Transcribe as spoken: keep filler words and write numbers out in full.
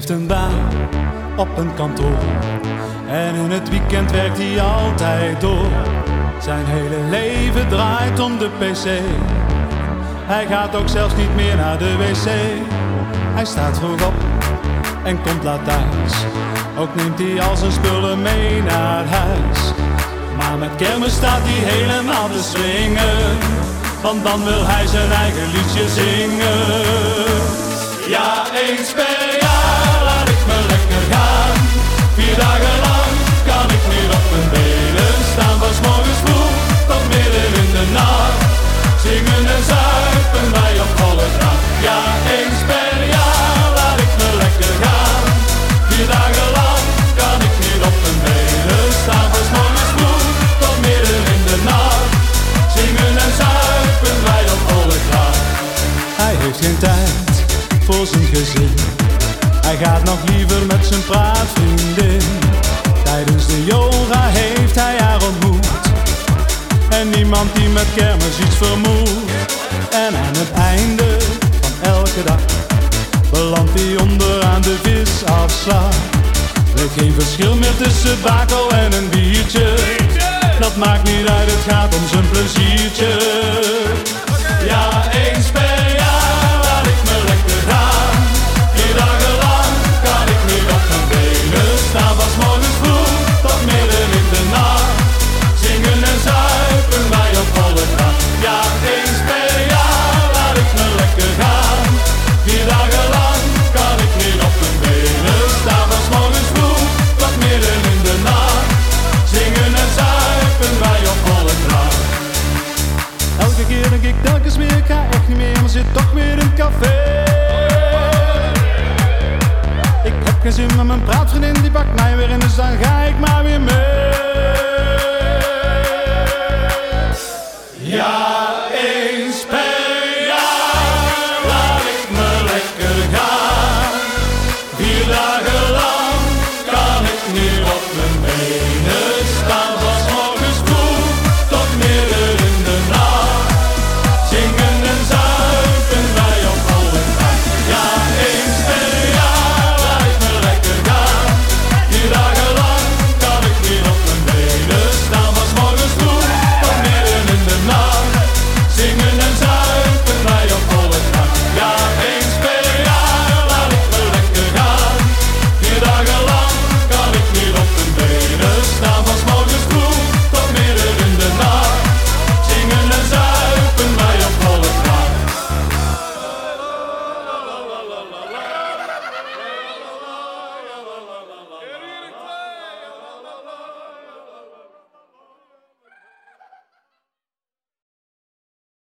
heeft een baan op een kantoor en in het weekend werkt hij altijd door. Zijn hele leven draait om de pc. Hij gaat ook zelfs niet meer naar de wc. Hij staat vroeg op en komt laat thuis. Ook neemt hij al zijn spullen mee naar huis. Maar met kermis staat hij helemaal te swingen, want dan wil hij zijn eigen liedje zingen. Ja, eens per jaar laat ik me lekker gaan. Vier dagen lang kan ik niet op mijn benen staan. Van 's morgens vroeg tot midden in de nacht. Zingen en zuipen wij op volle kracht. Ja, eens per jaar laat ik me lekker gaan. Vier dagen lang kan ik niet op mijn benen staan. Van 's morgens vroeg tot midden in de nacht. Zingen en zuipen wij op volle kracht. Hij heeft geen tijd voor zijn gezin. Hij gaat nog liever met zijn praatvriendin. Tijdens de yoga heeft hij haar ontmoet. En niemand die met kermis iets vermoedt. En aan het einde van elke dag belandt hij onderaan de visafslag. Er is geen verschil meer tussen bakel en een biertje. Dat maakt niet uit, het gaat om zijn pleziertje. Ja, eens per